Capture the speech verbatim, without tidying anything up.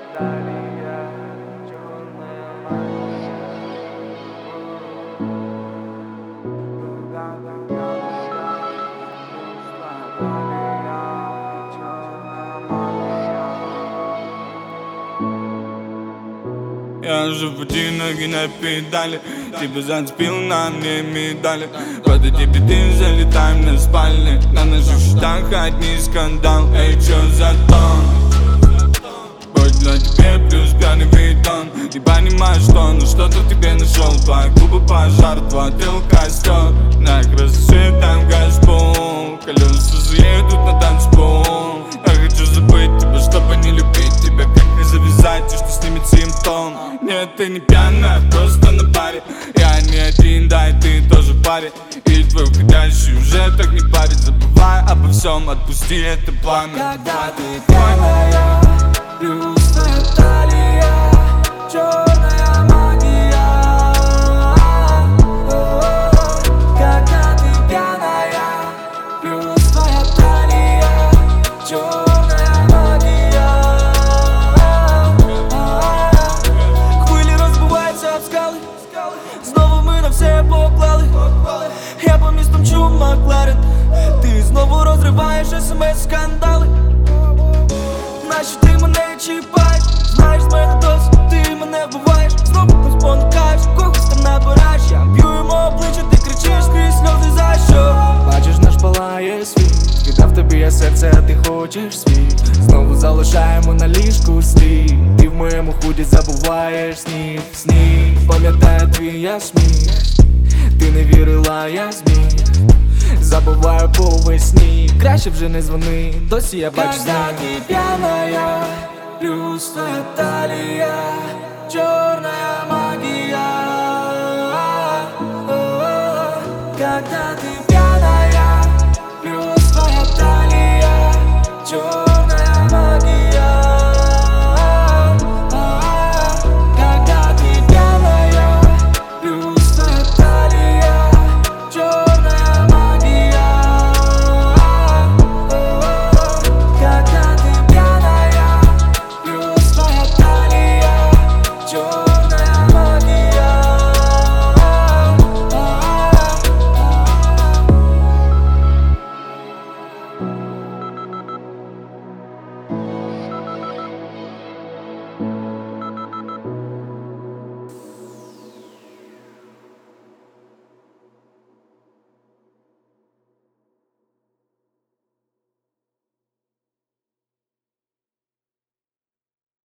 Я уже пути, ноги на педали. Тебя зацепил на мне медали. Под эти биты залетаем на спальни. На наших счетах одни скандал. Эй, чё за тон? Будь для тебя плюс пьяный бетон. Не понимаю, что, но что-то в тебе нашел. Твои губы пожар, твой тыл костер. На красоте там газпол. Колеса заедут на танцпол. Я хочу забыть тебя, чтобы не любить тебя. Как не завязать, и что снимет симптом? Нет, ты не пьяная, просто на паре. Я не один, да и ты тоже в паре. И твой входящий уже так не парит. Забывай обо всем, отпусти это пламя. Когда ты пьяная, плюс твоя талия, черная магия. Когда ты пьяная, плюс твоя талия, черная магия. Хвилі розбиваються об скали, знову ми на все поклали. Я по містам чу Макларен. Ти знову розриваєш смс-скандали. Наші ти мене чіпаєш, знаєш, з мене досить, ти мене вбиваєш. Знову спонукаєш, когось там набираєш. Я б'ю йому обличчя, ти кричиш скрізь сльози, за що? Бачиш, наш палає світ, віддав тобі я серце, а ти хочеш світ. Знову залишаємо на ліжку слід. Ти в моєму худі забуваєш сніг, сніг. Пам'ятаю твій я сміх. Ти не вірила, я зміг. Забуваю по весні. Краще вже не дзвони, досі я бачу знаки. Когда ты пьяная, плюс твоя талия, черная